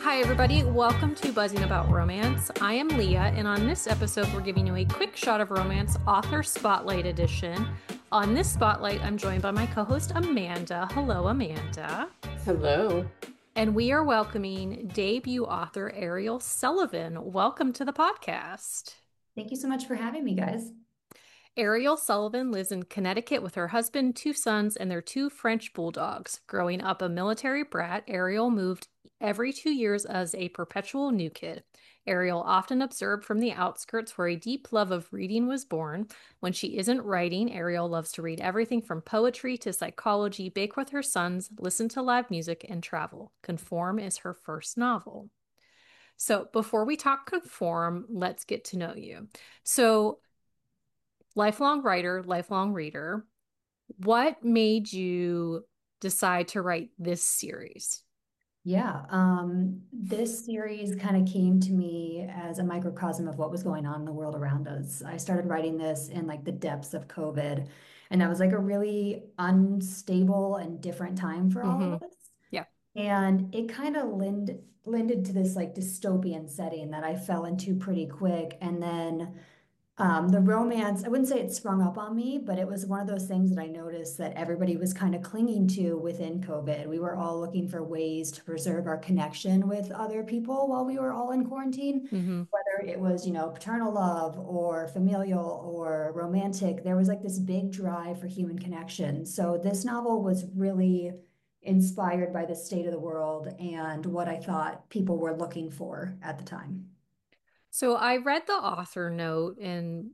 Hi, everybody. Welcome to Buzzing About Romance. I am Leah, and on this episode, we're giving you a quick shot of romance author spotlight edition. On this spotlight, I'm joined by my co host, Amanda. Hello, Amanda. Hello. And we are welcoming debut author Ariel Sullivan. Welcome to the podcast. Thank you so much for having me, guys. Ariel Sullivan lives in Connecticut with her husband, two sons, and their two French bulldogs. Growing up a military brat, Ariel moved every 2 years as a perpetual new kid. Ariel often observed from the outskirts where a deep love of reading was born. When she isn't writing, Ariel loves to read everything from poetry to psychology, bake with her sons, listen to live music, and travel. Conform is her first novel. So before we talk Conform, let's get to know you. So lifelong writer, lifelong reader. What made you decide to write this series? Yeah, this series kind of came to me as a microcosm of what was going on in the world around us. I started writing this in like the depths of COVID, and that was like a really unstable and different time for all of Mm-hmm. us. Yeah. And it kind of lended to this like dystopian setting that I fell into pretty quick. And then the romance, I wouldn't say it sprung up on me, but it was one of those things that I noticed that everybody was kind of clinging to within COVID. We were all looking for ways to preserve our connection with other people while we were all in quarantine, Mm-hmm. whether it was, paternal love or familial or romantic. There was like this big drive for human connection. So this novel was really inspired by the state of the world and what I thought people were looking for at the time. So I read the author note and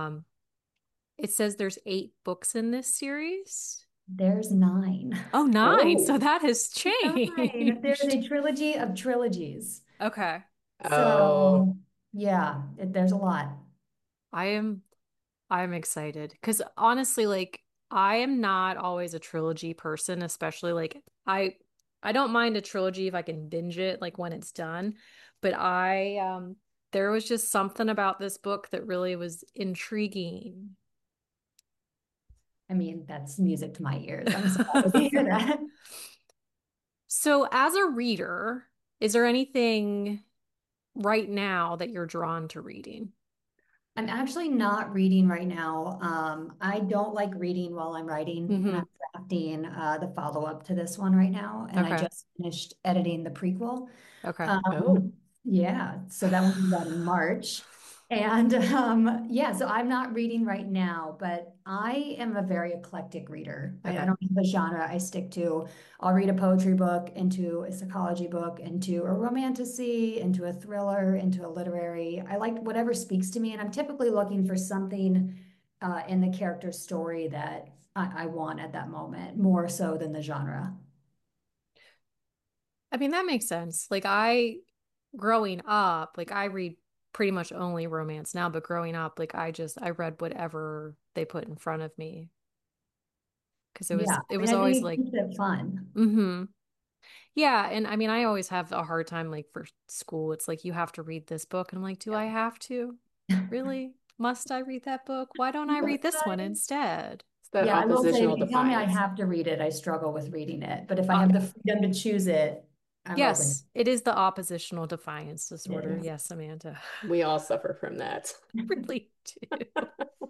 it says there's 8 books in this series. There's nine. Oh, nine. So Oh, that has Nine. There's changed. a trilogy of trilogies. Okay. oh, So, yeah, there's a lot. I am I'm excited because honestly, like I am not always a trilogy person, especially like I don't mind a trilogy if I can binge it like when it's done, but I there was just something about this book that really was intriguing. I mean, that's music to my ears. I'm so happy to hear that. So as a reader, is there anything right now that you're drawn to reading? I'm actually not reading right now. I don't like reading while I'm writing, and I'm Hmm. drafting the follow-up to this one right now. And I Okay. just finished editing the prequel. Okay. oh. Yeah, so that one comes out in March. And yeah, so I'm not reading right now, but I am a very eclectic reader. I Okay. don't have a genre I stick to. I'll read a poetry book, into a psychology book, into a romantasy, into a thriller, into a literary. I like whatever speaks to me, and I'm typically looking for something in the character's story that I want at that moment, more so than the genre. I mean, that makes sense. Like I growing up, like I read pretty much only romance now, but growing up, like I read whatever they put in front of me because it was Yeah, it I mean, was I think always it like keeps it fun. mm-hmm. Yeah, and I mean I always have a hard time like for school. It's like you have to read this book and I'm like, do I have to? Really? Must I read that book? Why don't I read this one instead? It's that Yeah, I will say, if oppositional you tell me I defiance. have to read it, I struggle with reading it. But if I Uh, have the Yeah, freedom to choose it, I'm open. yes, it is the oppositional defiance It disorder. is. Yes, Amanda. we all suffer from that. I really do.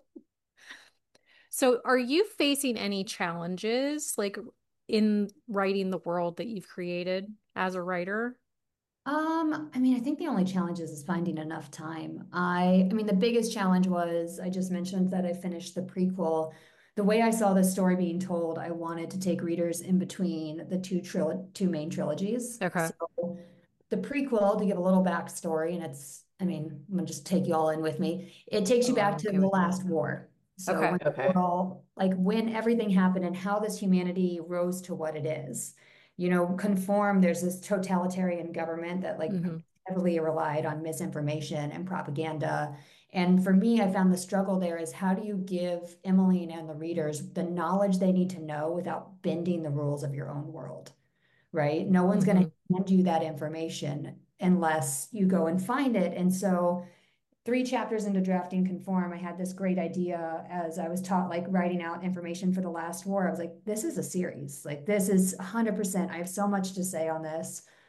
So, are you facing any challenges like in writing the world that you've created as a writer? I mean, I think the only challenge is finding enough time. I mean, the biggest challenge was I just mentioned that I finished the prequel. The way I saw the story being told, I wanted to take readers in between the two main trilogies. Okay. So the prequel, to give a little backstory, and I mean, I'm gonna just take you all in with me. It takes you Oh, I'm back to okay the with that. last war. So Okay. when the Okay. world, like when everything happened and how this humanity rose to what it is. Conform, there's this totalitarian government that like Hmm. heavily relied on misinformation and propaganda. And for me, I found the struggle there is how do you give Emmeline and the readers the knowledge they need to know without bending the rules of your own world? Right? No one's going Hmm. to hand you that information unless you go and find it. And so, 3 chapters into drafting Conform, I had this great idea as I was taught, like writing out information for the last war. I was like, this is a series. Like, this is 100%. I have so much to say on this.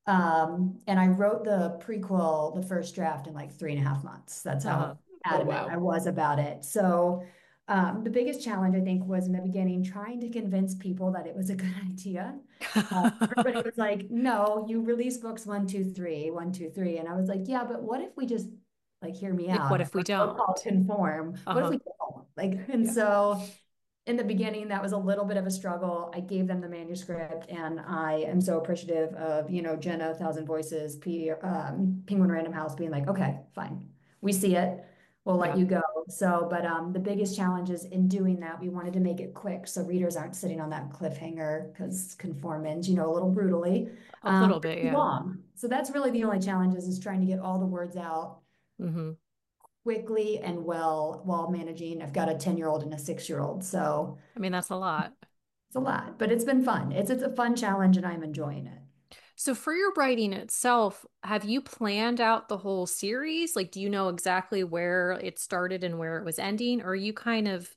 And I wrote the prequel, the first draft, in like 3.5 months. That's Uh-huh. how Oh, adamant I wow. was about it. So, the biggest challenge I think was in the beginning trying to convince people that it was a good idea. Everybody was like, "No, you release books one, two, three, one, two, three," and I was like, "Yeah, but what if we just like hear me Like, what out? if we We'll call it don't? conform. What if Uh-huh. we don't?" Like, and Yeah. so in the beginning, that was a little bit of a struggle. I gave them the manuscript, and I am so appreciative of, Jenna, Thousand Voices, Penguin Random House being like, okay, fine, we see it. We'll let Yeah. you go. So, but the biggest challenge is in doing that, we wanted to make it quick so readers aren't sitting on that cliffhanger because conform ends, a little brutally, A little for bit, too yeah. long. So that's really the only challenge is trying to get all the words out Mm-hmm. quickly and well while managing. I've got a 10-year-old and a 6-year-old, so I mean, that's a lot. it's a lot, but it's been fun. It's a fun challenge and I'm enjoying it. So for your writing itself, have you planned out the whole series? Like, do you know exactly where it started and where it was ending? Or are you kind of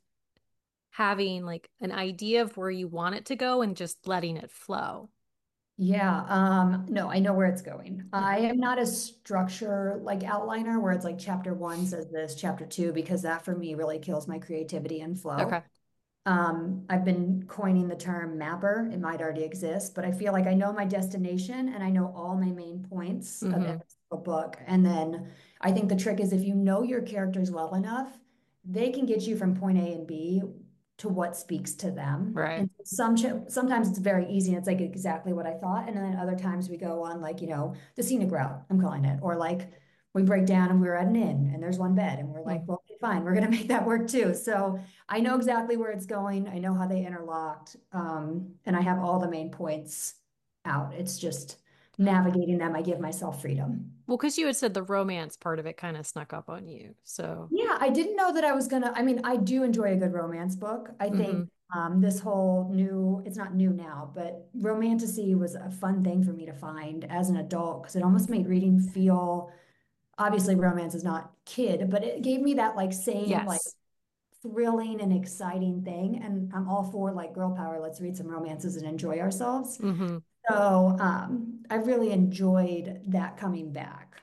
having like an idea of where you want it to go and just letting it flow? Yeah, no, I know where it's going. I Okay. am not a structure like outliner where it's like chapter one says this, chapter two, because that for me really kills my creativity and flow. Okay. I've been coining the term mapper. It might already exist, but I feel like I know my destination and I know all my main points of Mm-hmm. every single book. And then I think the trick is if you know your characters well enough, they can get you from point A and B to what speaks to them. Right. And sometimes it's very easy and it's like exactly what I thought. And then other times we go on like, the scenic route, I'm calling it, or like we break down and we're at an inn and there's one bed and we're like, Mm. well, okay, fine, we're gonna make that work too. So I know exactly where it's going. I know how they interlocked. And I have all the main points out. It's just navigating them. I give myself freedom. Well, because you had said the romance part of it kind of snuck up on you. So, Yeah, I didn't know that I was gonna, I mean, I do enjoy a good romance book. I mm-hmm. think this whole new, it's not new now, but romantasy was a fun thing for me to find as an adult because it almost made reading feel, obviously romance is not kid, but it gave me that like same like Yes. thrilling and exciting thing. And I'm all for like girl power. Let's read some romances and enjoy ourselves. Mm-hmm. So I really enjoyed that coming back.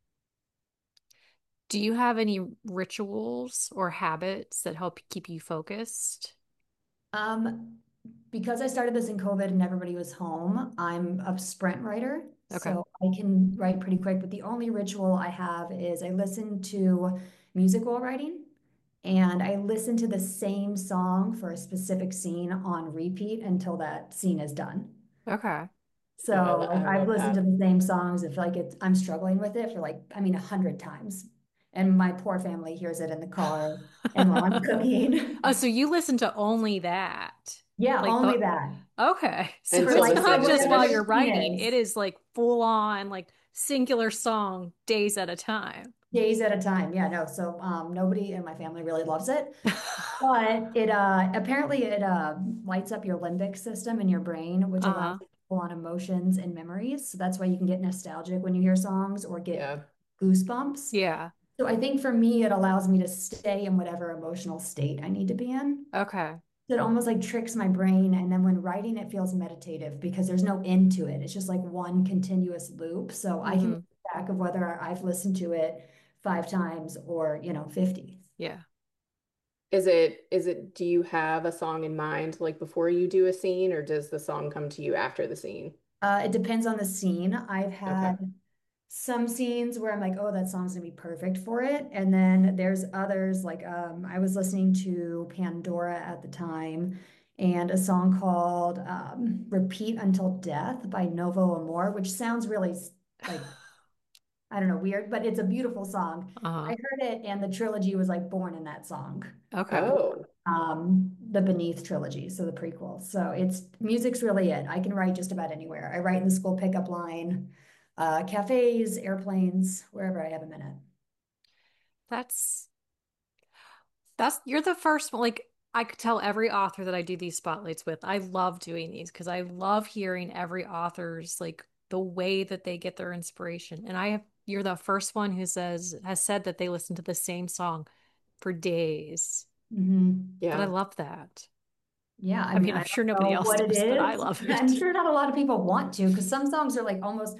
Do you have any rituals or habits that help keep you focused? Um, because I started this in COVID and everybody was home, I'm a sprint writer. Okay. So I can write pretty quick, but the only ritual I have is I listen to music while writing. And I listen to the same song for a specific scene on repeat until that scene is done. Okay. Oh, So like I I've love listened to that. the same songs if like I'm struggling with it for like, I mean, 100 times. And my poor family hears it in the car and while I'm cooking. Oh, so you listen to only that. Yeah, Like only the that. okay. So For Until it's the like not scene is just whatever while the you're finished. scene writing, it is, is like full on, like singular song days at a time. days at a time. Yeah, no. So nobody in my family really loves it. But it apparently it lights up your limbic system in your brain, which allows Uh-huh. you to pull on emotions and memories. So that's why you can get nostalgic when you hear songs or get Yeah. goosebumps. Yeah. So I think for me, it allows me to stay in whatever emotional state I need to be in. Okay. It almost like tricks my brain. And then when writing, it feels meditative because there's no end to it. It's just like one continuous loop. So I can Mm-hmm. keep track of whether I've listened to it 5 times or, 50. Yeah. Do you have a song in mind like before you do a scene, or does the song come to you after the scene? It depends on the scene. I've Okay. had some scenes where I'm like, oh, that song's gonna be perfect for it. And then there's others like I was listening to Pandora at the time and a song called Repeat Until Death by Novo Amor, which sounds really like, I don't know, weird, but it's a beautiful song. I Uh-huh. heard it and the trilogy was like born in that song. Okay. Oh, The Beneath trilogy, so the prequel. So it's music's really it. I can write just about anywhere. I write in the school pickup line, cafes, airplanes, wherever I have a minute. That's you're the first one. Like I could tell every author that I do these spotlights with, I love doing these because I love hearing every author's like the way that they get their inspiration. And you're the first one who has said that they listen to the same song for days. But I yeah. love that. Yeah, I I mean, mean, I I'm sure don't nobody know else what it does, but I is. love I'm it. sure not a lot of people want to, because some songs are like almost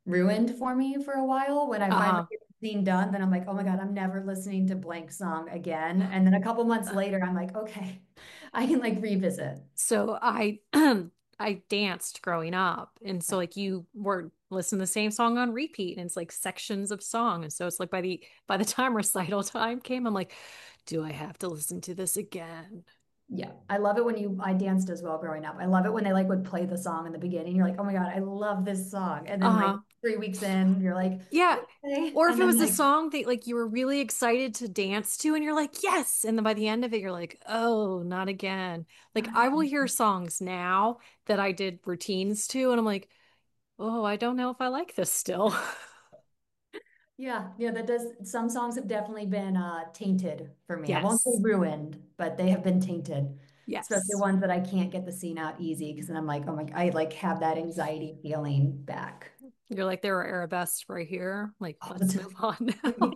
ruined for me for a while. When I finally Uh-huh. get the scene done, then I'm like, oh my God, I'm never listening to blank song again. And then a couple months later, I'm like, okay, I can like revisit. So I I danced growing up. And so like you were listening to the same song on repeat and it's like sections of song. And so it's like by the time recital time came, I'm like, do I have to listen to this again? Yeah, I love it when I danced as well growing up. I love it when they like would play the song in the beginning. You're like, oh my God, I love this song. And then like Uh-huh. 3 weeks in, you're like, Yeah. okay. Or if And it then was a like, song that like you were really excited to dance to and you're like, yes. And then by the end of it, you're like, oh, not again. Like I will hear songs now that I did routines to, and I'm like, oh, I don't know if I like this still. yeah, that does. Some songs have definitely been tainted for me. I won't say Yes. ruined, but they have been tainted, especially Yes. ones that I can't get the scene out easy because then I'm like, oh my, I like have that anxiety feeling back You're like, there are arabesques right here. Like, all the let's move time. on now.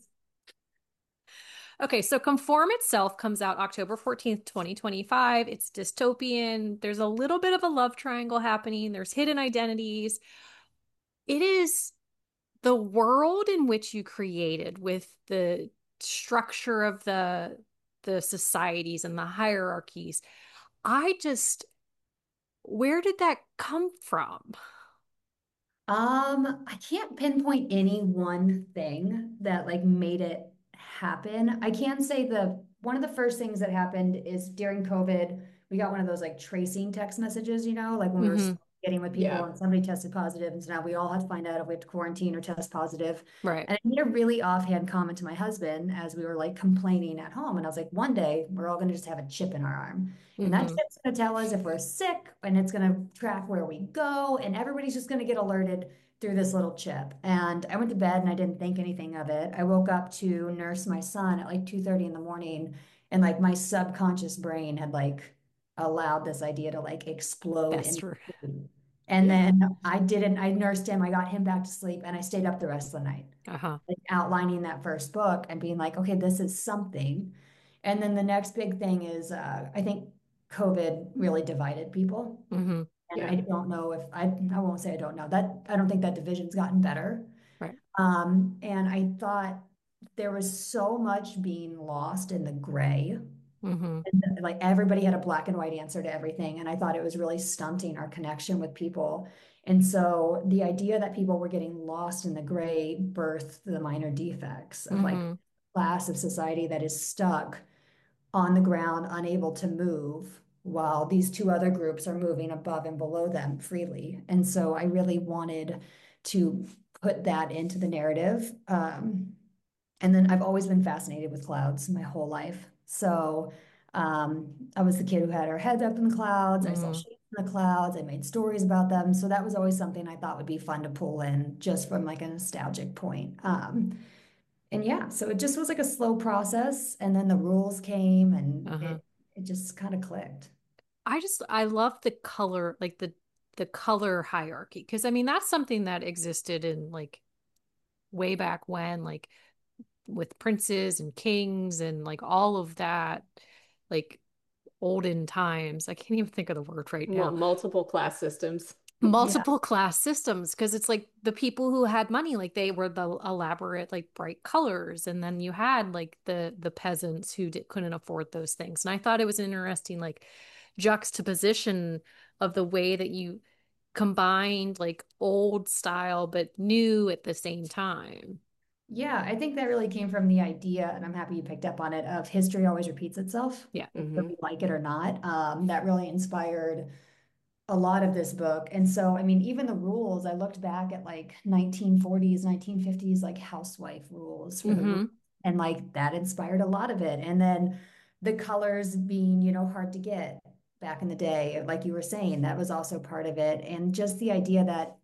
Okay, so Conform itself comes out October 14th, 2025. It's dystopian. There's a little bit of a love triangle happening. There's hidden identities. It is the world in which you created with the structure of the societies and the hierarchies. I just, where did that come from? I can't pinpoint any one thing that like made it happen. I can say the one of the first things that happened is during COVID, we got one of those like tracing text messages, like when we were Hmm. getting with people Yeah. and somebody tested positive, and so now we all have to find out if we have to quarantine or test positive. Right. And I made a really offhand comment to my husband as we were like complaining at home, and I was like, one day we're all gonna just have a chip in our arm. And that Hmm. chip's going to tell us if we're sick, and it's going to track where we go, and everybody's just going to get alerted through this little chip. And I went to bed and I didn't think anything of it. I woke up to nurse my son at like 2:30 in the morning, and like my subconscious brain had like allowed this idea to like explode in Fester. food. And Yeah. then I nursed him, I got him back to sleep, and I stayed up the rest of the night, Uh-huh. like outlining that first book and being like, okay, this is something. And then the next big thing is I think COVID really divided people. Hmm. And I Yeah. don't know if I won't say I don't know that I don't think that division's gotten better. Right. And I thought there was so much being lost in the gray. Hmm. And like everybody had a black and white answer to everything. And I thought it was really stunting our connection with people. And so the idea that people were getting lost in the gray birthed the minor defects of like Hmm. class of society that is stuck on the ground, unable to move, while these two other groups are moving above and below them freely. And so I really wanted to put that into the narrative. And then I've always been fascinated with clouds my whole life. So I was the kid who had our heads up in the clouds. I saw Hmm. shapes in the clouds. I made stories about them. So that was always something I thought would be fun to pull in just from like a nostalgic point. And yeah, so it just was like a slow process, and then the rules came, and Uh-huh. it just kind of clicked. I love the color, like the color hierarchy. Because I mean, that's something that existed in like way back when, like with princes and kings and like all of that, like olden times. I can't even think of the word right now. Multiple class systems. Yeah. Multiple class systems, because it's like the people who had money, like they were the elaborate, like bright colors, and then you had like the peasants who couldn't afford those things. And I thought it was an interesting like juxtaposition of the way that you combined like old style but new at the same time. Yeah, I think that really came from the idea, and I'm happy you picked up on it, of history always repeats itself, Yeah. whether Hmm. we like it or not. That really inspired a lot of this book. And so, I mean, even the rules, I looked back at like 1940s, 1950s, like housewife rules for the Hmm. and like that inspired a lot of it. And then the colors being, hard to get back in the day, like you were saying, that was also part of it. And just the idea that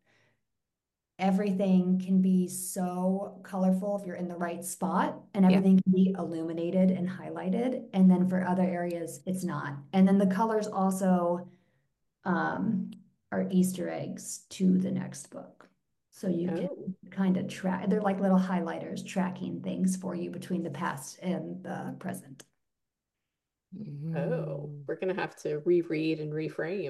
everything can be so colorful if you're in the right spot, and Yeah. everything can be illuminated and highlighted. And then for other areas, it's not. And then the colors also um, are Easter eggs to the next book. So you can Oh. kind of track, they're like little highlighters tracking things for you between the past and the present. Oh. Mhm. We're gonna have to reread and reframe.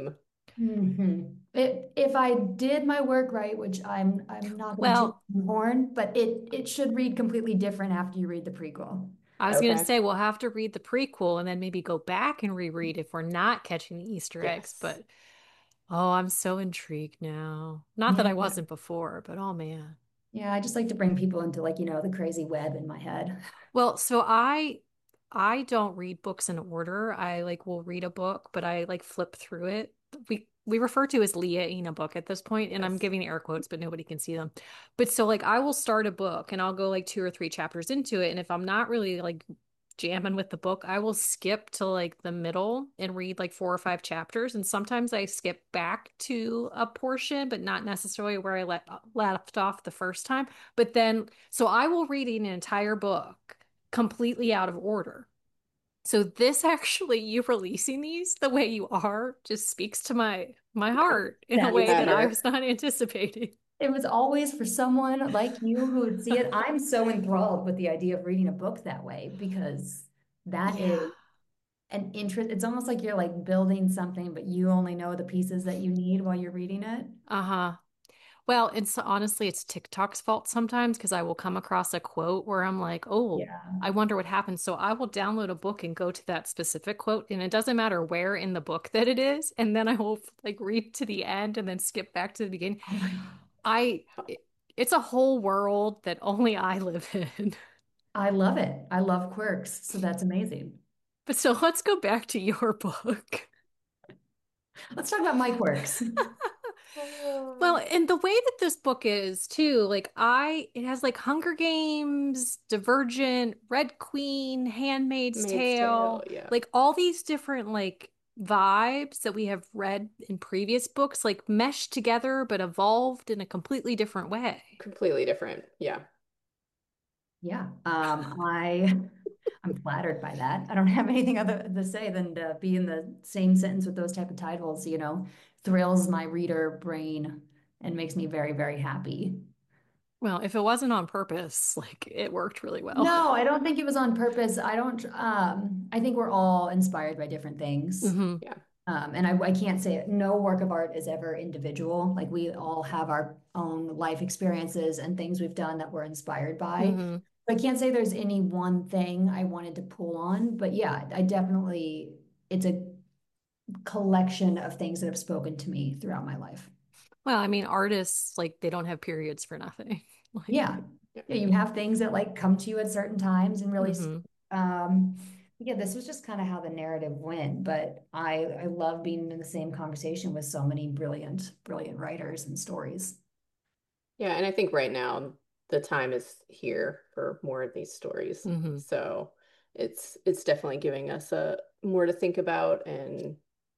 If I did my work right, which I'm not going to toot Well, the horn, but it should read completely different after you read the prequel. I was going to Okay. say we'll have to read the prequel and then maybe go back and reread if we're not catching the Easter eggs. Yes. But oh, I'm so intrigued now. Not that Yeah. I wasn't before, but oh man. Yeah, I just like to bring people into like, the crazy web in my head. Well, so I don't read books in order. I like will read a book, but I like flip through it. We refer to as Leah-ing a book at this point, and I'm Yes. giving air quotes, but nobody can see them. But so like I will start a book and I'll go like two or three chapters into it, and if I'm not really like jamming with the book, I will skip to like the middle and read like four or five chapters. And sometimes I skip back to a portion, but not necessarily where I left off the first time. But then, so I will read an entire book completely out of order. So this actually, you releasing these the way you are just speaks to my Yeah. heart in a That's You way have that I your was not anticipating. It was always for someone like you who would see it. I'm so enthralled with the idea of reading a book that way because that Yeah. is an interest. It's almost like you're like building something, but you only know the pieces that you need while you're reading it. Uh-huh. Well, it's honestly, it's TikTok's fault sometimes because I will come across a quote where I'm like, oh, Yeah. I wonder what happened. So I will download a book and go to that specific quote, and it doesn't matter where in the book that it is. And then I will like read to the end and then skip back to the beginning. Oh my God. I, it- it's a whole world that only I live in. I love it. I love quirks. So that's amazing. But so let's go back to your book. Let's talk about my quirks. Well, and the way that this book is too, like it has like Hunger Games, Divergent, Red Queen, Handmaid's Maid's Tale. Tale, Yeah. like all these different like vibes that we have read in previous books, like meshed together but evolved in a completely different way. Completely different. Yeah. Yeah. I'm flattered by that. I don't have anything other to say than to be in the same sentence with those type of titles, thrills my reader brain and makes me very, very happy. Well, if it wasn't on purpose, like it worked really well. No, I don't think it was on purpose. I think we're all inspired by different things. Hmm. Yeah. And I can't say it, no work of art is ever individual. Like we all have our own life experiences and things we've done that we're inspired by. Hmm. I can't say there's any one thing I wanted to pull on, but yeah, it's a collection of things that have spoken to me throughout my life. Well, I mean, artists, like they don't have periods for nothing. Like, Yeah. Yeah. Yeah, you have things that like come to you at certain times and really, hmm. um, yeah, this was just kind of how the narrative went, but I love being in the same conversation with so many brilliant, brilliant writers and stories. Yeah. And I think right now the time is here for more of these stories. Hmm. So it's definitely giving us a more to think about and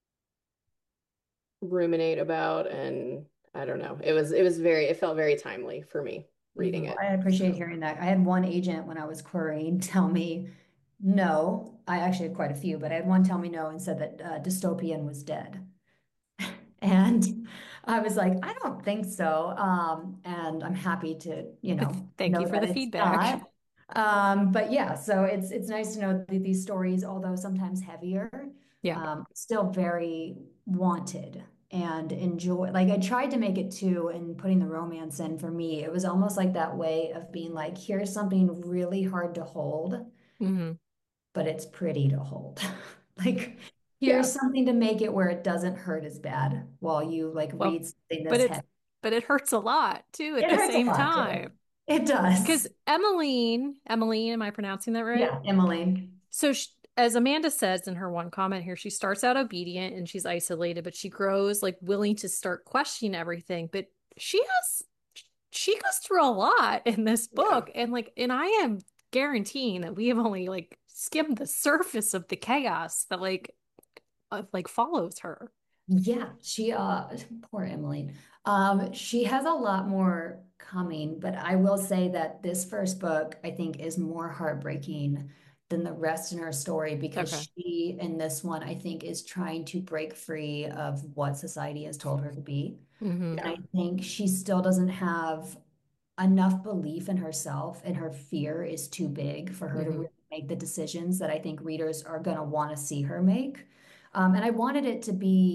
ruminate about. And I don't know. It felt very timely for me reading I it. appreciate So hearing that. I had one agent when I was querying tell me no. I actually had quite a few, but I had one tell me no and said that dystopian was dead. And I was like, I don't think so. And I'm happy to, But thank you know for that the it's feedback. not. But yeah, so it's nice to know that these stories, although sometimes heavier, Yeah. still very wanted and enjoy. Like I tried to make it too, and putting the romance in for me, it was almost like that way of being like, here's something really hard to hold, Hmm. but it's pretty to hold. Like, yeah. here's something to make it where it doesn't hurt as bad while you like Well, read something but this it's heavy. but it hurts a lot too at It the hurts a same lot too. time. It Because does. Emmeline, am I pronouncing that right? Yeah, Emily. So as Amanda says in her one comment here, she starts out obedient and she's isolated, but she grows like willing to start questioning everything. But she has she goes through a lot in this Yeah. book, and I am guaranteeing that we have only like skimmed the surface of the chaos that like follows her. Yeah, poor Emily. She has a lot more coming, but I will say that this first book, I think, is more heartbreaking than the rest in her story because Okay. she, in this one, I think, is trying to break free of what society has told her to be. Hmm. And Yeah. I think she still doesn't have enough belief in herself, and her fear is too big for her to Hmm. really make the decisions that I think readers are going to want to see her make. And I wanted it to be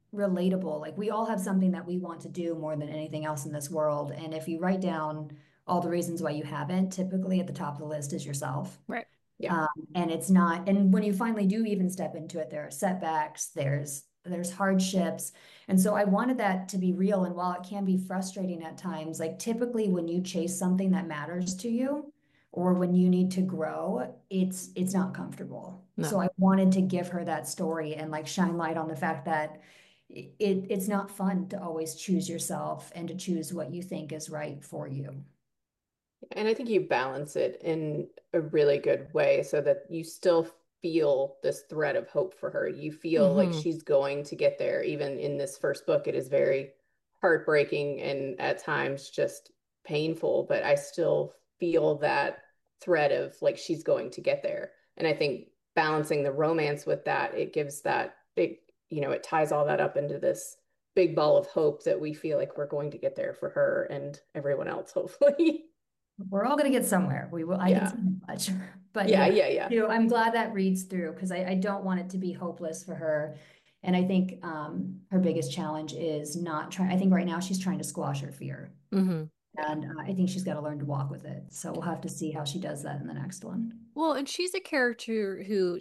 relatable. Like we all have something that we want to do more than anything else in this world. And if you write down all the reasons why you haven't, typically at the top of the list is yourself. Right. Yeah. Um, and it's not, and when you finally do even step into it, there are setbacks, there's hardships. And so I wanted that to be real. And while it can be frustrating at times, like typically when you chase something that matters to you or when you need to grow, it's not comfortable. No. So I wanted to give her that story and like shine light on the fact that it's not fun to always choose yourself and to choose what you think is right for you. And I think you balance it in a really good way so that you still feel this thread of hope for her. You feel like Mm-hmm. she's going to get there. Even in this first book, it is very heartbreaking and at times just painful, but I still feel that thread of like she's going to get there. And I think balancing the romance with that, it gives that big, it ties all that up into this big ball of hope that we feel like we're going to get there for her and everyone else, hopefully. We're all going to get somewhere. We will, I can Yeah. say that much. But Yeah, yeah, yeah, yeah. I'm glad that reads through because I don't want it to be hopeless for her. And I think her biggest challenge is not trying. I think right now she's trying to squash her fear. Mm-hmm. Yeah. And I think she's got to learn to walk with it. So we'll have to see how she does that in the next one. Well, and she's a character who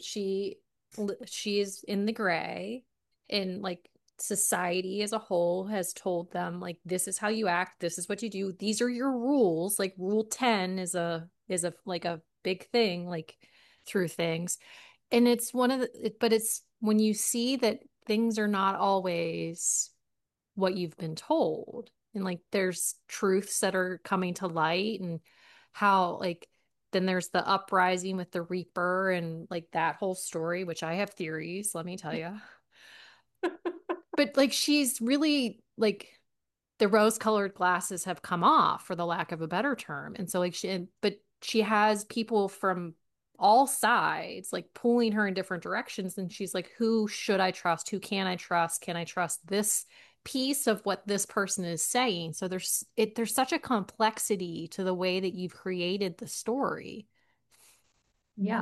she's in the gray, and like society as a whole has told them like this is how you act, this is what you do, these are your rules. Like rule 10 is a like a big thing like through things. And it's one of but it's when you see that things are not always what you've been told, and like there's truths that are coming to light, and how like then there's the uprising with the Reaper and like that whole story, which I have theories, let me tell you. But like she's really like the rose-colored glasses have come off, for the lack of a better term. And so like but she has people from all sides like pulling her in different directions, and she's like, who should I trust? Who can I trust? Can I trust this piece of what this person is saying? So there's such a complexity to the way that you've created the story. Yeah,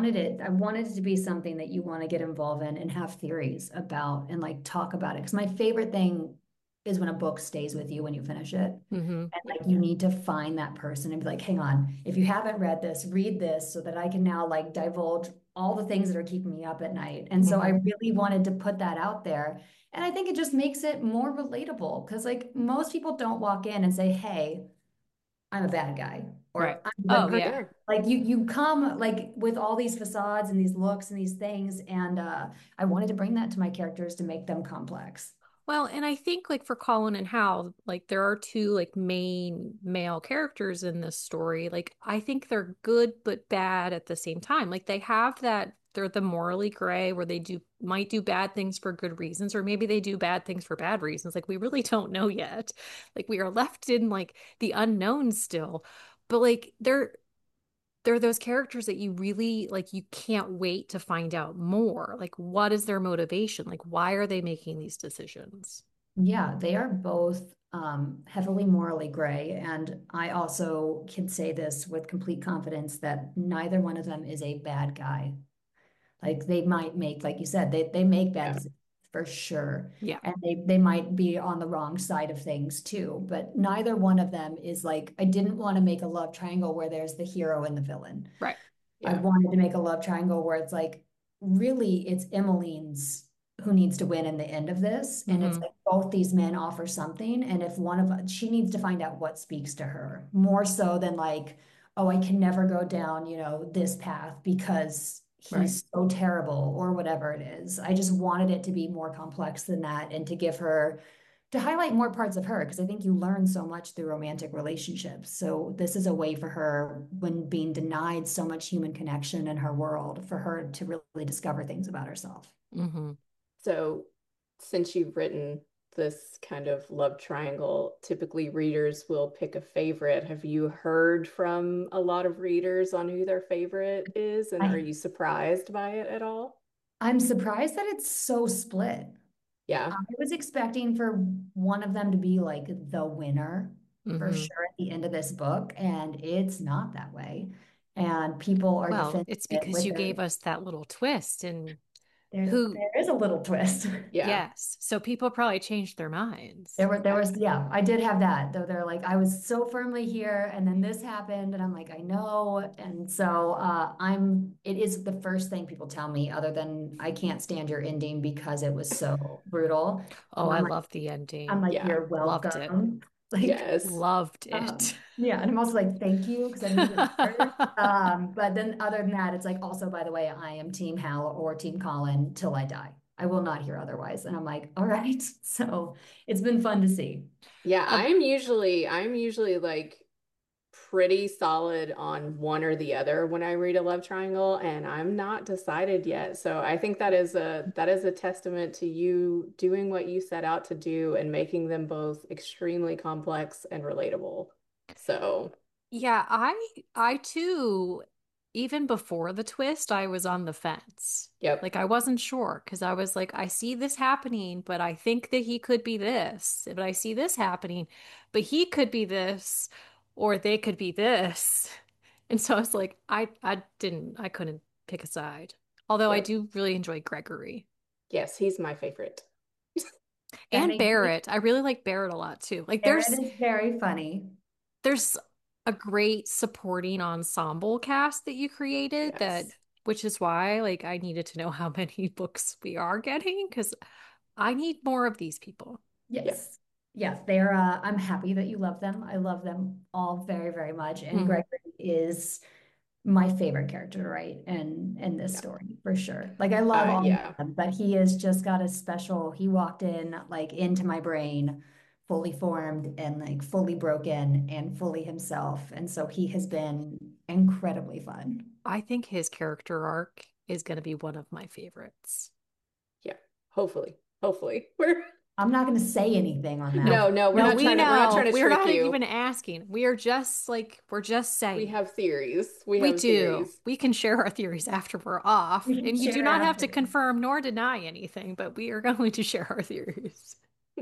I wanted it to be something that you want to get involved in and have theories about and like talk about it. Because my favorite thing is when a book stays with you when you finish it. Mm-hmm. And like you need to find that person and be like, hang on, if you haven't read this, read this so that I can now like divulge all the things that are keeping me up at night. And so I Mm-hmm. really wanted to put that out there. And I think it just makes it more relatable because like most people don't walk in and say, hey, I'm a bad guy Right. or I'm a good Oh person. yeah. Sure. Like you come like with all these facades and these looks and these things. And I wanted to bring that to my characters to make them complex. Well, and I think like for Colin and Hal, like there are two like main male characters in this story. Like I think they're good but bad at the same time. Like they have that they're the morally gray where they do might do bad things for good reasons, or maybe they do bad things for bad reasons. Like we really don't know yet. Like we are left in like the unknown still. But like they're those characters that you really like you can't wait to find out more. Like what is their motivation? Like why are they making these decisions? Yeah, they are both heavily morally gray. And I also can say this with complete confidence that neither one of them is a bad guy. Like they might make, like you said, they make bad Yeah. decisions for sure. Yeah, And they might be on the wrong side of things too. But neither one of them is like, I didn't want to make a love triangle where there's the hero and the villain. right. I Yeah. wanted to make a love triangle where it's like, really, it's Emmeline's who needs to win in the end of this. And it's Mm-hmm. like both these men offer something. And if one of she needs to find out what speaks to her more so than like, oh, I can never go down, this path because Right. he's so terrible or whatever it is. I just wanted it to be more complex than that and to give her to highlight more parts of her because I think you learn so much through romantic relationships. So this is a way for her when being denied so much human connection in her world for her to really discover things about herself. Mm-hmm. So, since you've written this kind of love triangle, typically readers will pick a favorite. Have you heard from a lot of readers on who their favorite is, and are I you surprised by it at all? I'm surprised that it's so split. Yeah. I was expecting for one of them to be like the winner for Mm-hmm. sure at the end of this book, and it's not that way. And people are Well, defending it's it because with you their gave us that little twist, and who, there is a little twist. Yeah. yes. So people probably changed their minds. Yeah, I did have that, though. They're like, I was so firmly here, and then this happened, and I'm like, I know. And so it is the first thing people tell me, other than I can't stand your ending because it was so brutal. Oh, And I love the ending. I'm like, Yeah. you're Loved it. welcome. Like, Yes. Loved it. yeah, and I'm also like, thank you, because I needed it better. But then other than that, it's like, also, by the way, I am Team Hal or Team Colin till I die. I will not hear otherwise. And I'm like, all right. So it's been fun to see. Yeah, Uh, I'm usually like pretty solid on one or the other when I read a love triangle, and I'm not decided yet. So I think that is a testament to you doing what you set out to do and making them both extremely complex and relatable. So, yeah, I too, even before the twist, I was on the fence. yep. Like I wasn't sure because I was like, I see this happening, but I think that he could be this. But I see this happening, but he could be this, or they could be this. And so I was like, I couldn't pick a side. Although I Yep. do really enjoy Gregory Yes, he's my favorite. I and think Barrett. I really like Barrett a lot too. Like Aaron is very funny. there's a great supporting ensemble cast that you created that Yes. which is why like I needed to know how many books we are getting because I need more of these people. Yep. Yes. Yes, they're I'm happy that you love them. I love them all very, very much. And Hmm. Gregory is my favorite character to write in this Yeah. story for sure. Like I love all of Yeah. them, but he has just got a special, he walked in like into my brain fully formed and like fully broken and fully himself. And so he has been incredibly fun. I think his character arc is going to be one of my favorites. Yeah. Hopefully. Hopefully. We're I'm not going to say anything on that. No, no, we're no, not we trying to we're not trying know. to We're trick not you. even asking. We are just like, we're just We saying. have theories. We We have do. theories. We can share our theories after we're off. We can And you do share not have to after. confirm nor deny anything, but we are going to share our theories.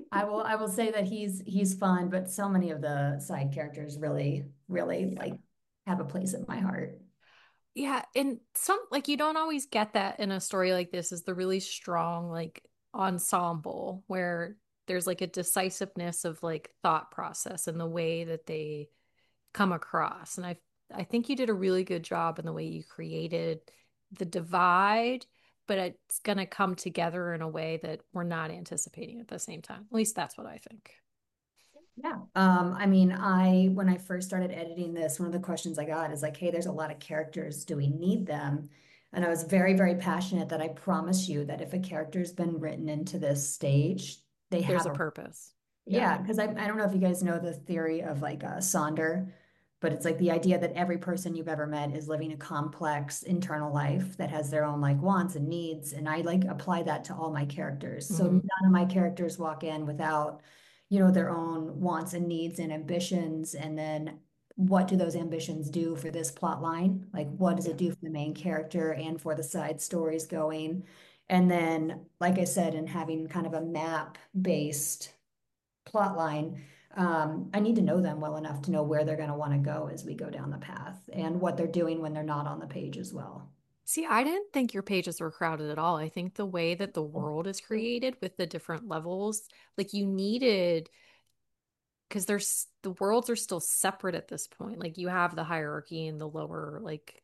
I will say that he's fun, but so many of the side characters really, really Yeah. like have a place in my heart. Yeah, and some like you don't always get that in a story like this is the really strong like ensemble where there's like a decisiveness of like thought process and the way that they come across. And I think you did a really good job in the way you created the divide, but it's going to come together in a way that we're not anticipating at the same time. At least that's what I think. Yeah. I mean, when I first started editing this, one of the questions I got is like, hey, there's a lot of characters. Do we need them? And I was very, very passionate that I promise you that if a character's been written into this stage, they There's have a a purpose. Yeah. yeah, because I don't know if you guys know the theory of like Sonder, but it's like the idea that every person you've ever met is living a complex internal life that has their own like wants and needs. And I like apply that to all my characters. So Hmm. none of my characters walk in without, you know, their own wants and needs and ambitions. And then what do those ambitions do for this plot line? Like what does Yeah. it do for the main character and for the side stories going? And then, like I said, in having kind of a map based plot line, I need to know them well enough to know where they're going to want to go as we go down the path and what they're doing when they're not on the page as well. See, I didn't think your pages were crowded at all. I think the way that the world is created with the different levels, like you needed, because there's the worlds are still separate at this point. Like you have the hierarchy and the lower like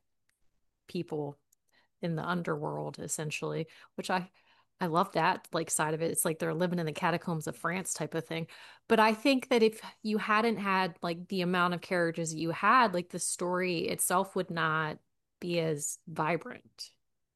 people in the underworld essentially, which I love that like side of it. It's like they're living in the catacombs of France type of thing. But I think that if you hadn't had like the amount of characters that you had, like the story itself would not be as vibrant.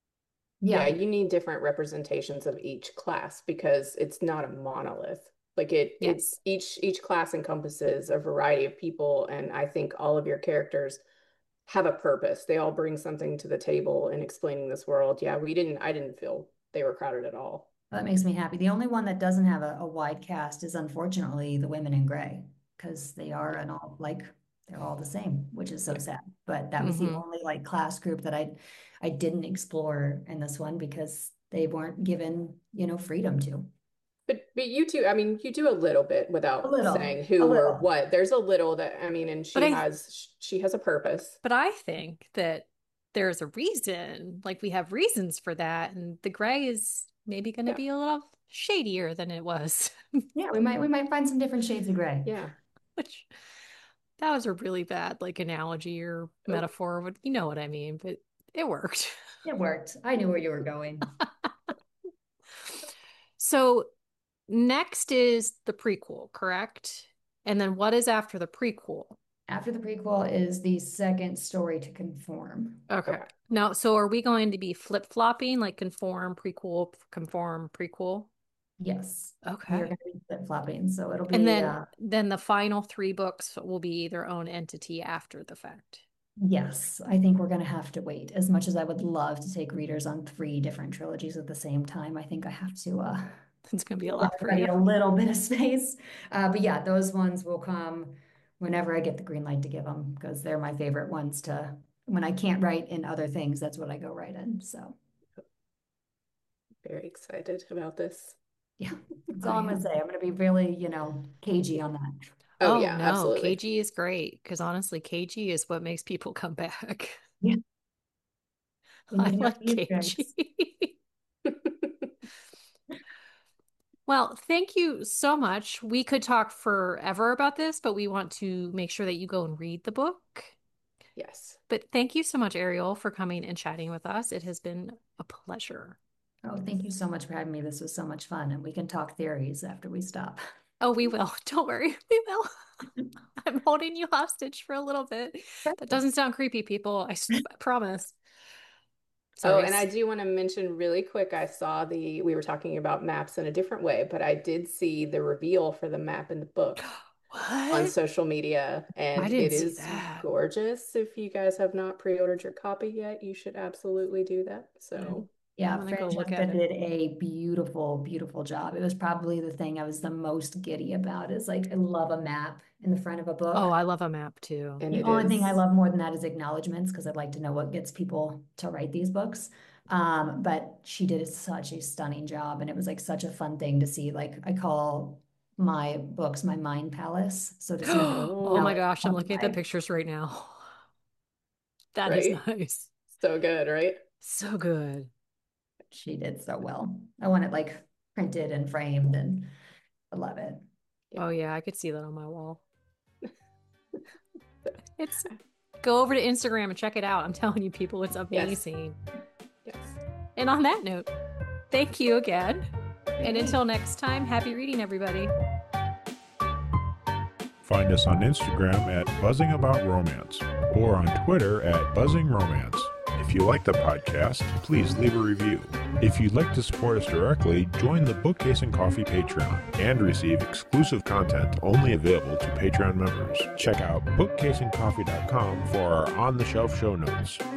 Yeah, Yeah. you need different representations of each class because it's not a monolith. Like it Yes. each class encompasses a variety of people, and I think all of your characters have a purpose. They all bring something to the table in explaining this world. Yeah, I didn't feel they were crowded at all. That makes me happy. The only one that doesn't have a wide cast is unfortunately the women in gray because they are Yeah. an all like they're all the same, which is so Yeah. sad. But that was the Hmm. only like class group that I didn't explore in this one because they weren't given, you know, freedom to. But you two, I mean, you do a little bit without saying A who or little. what. There's a little that I mean, and But she has a purpose. I think that there's a reason. Like we have reasons for that. And the gray is maybe going to be a little shadier than it was. Yeah, we might find some different shades of gray. Yeah. Which that was a really bad like analogy or metaphor. But you know what I mean, but it worked. It worked. I knew where you were going. So next is the prequel, correct? And then what is after the prequel? After the prequel is the second story to conform. Okay. Now, so are we going to be flip-flopping, like conform, prequel, conform, prequel? Yes. Okay. We're going to be flip-flopping, so it'll be... And then the final 3 books will be their own entity after the fact. Yes, I think we're going to have to wait. As much as I would love to take readers on 3 different trilogies at the same time, I think I have to... It's going to be a lot for you. A little bit of space. But yeah, those ones will come whenever I get the green light to give them, because they're my favorite ones to... When I can't write in other things, that's what I go write in, so... Very excited about this. Yeah, that's all I'm going to say. I'm going to be really, cagey on that. Oh yeah, no, absolutely. cagey is great because honestly, cagey is what makes people come back. Yeah. I like cagey. Well, thank you so much. We could talk forever about this, but we want to make sure that you go and read the book. Yes. But thank you so much, Ariel, for coming and chatting with us. It has been a pleasure. Oh, thank you so much for having me. This was so much fun, and we can talk theories after we stop. Oh, we will. Don't worry. We will. I'm holding you hostage for a little bit. That doesn't sound creepy, people. I promise. Sorry. Oh, and I do want to mention really quick, I saw we were talking about maps in a different way, but I did see the reveal for the map in the book on social media, and it is gorgeous. If you guys have not pre-ordered your copy yet, you should absolutely do that. So yeah, Francesca did a beautiful, beautiful job. It was probably the thing I was the most giddy about is like, I love a map in the front of a book. Oh, I love a map too. And the only thing I love more than that is acknowledgments, because I'd like to know what gets people to write these books. But she did such a stunning job, and it was like such a fun thing to see. Like, I call my books my mind palace. So to see oh my gosh, I'm looking at the pictures right now. That is nice. So good, right? So good. She did so well. I want it like printed and framed, and I love it. Oh yeah, I could see that on my wall. Go over to Instagram and check it out. I'm telling you, people, it's amazing. Yes. And on that note, thank you again. And until next time, happy reading, everybody. Find us on Instagram at BuzzingAboutRomance or on Twitter at BuzzingRomance. If you like the podcast, please leave a review. If you'd like to support us directly, join the Bookcase and Coffee Patreon and receive exclusive content only available to Patreon members. Check out bookcaseandcoffee.com for our on-the-shelf show notes.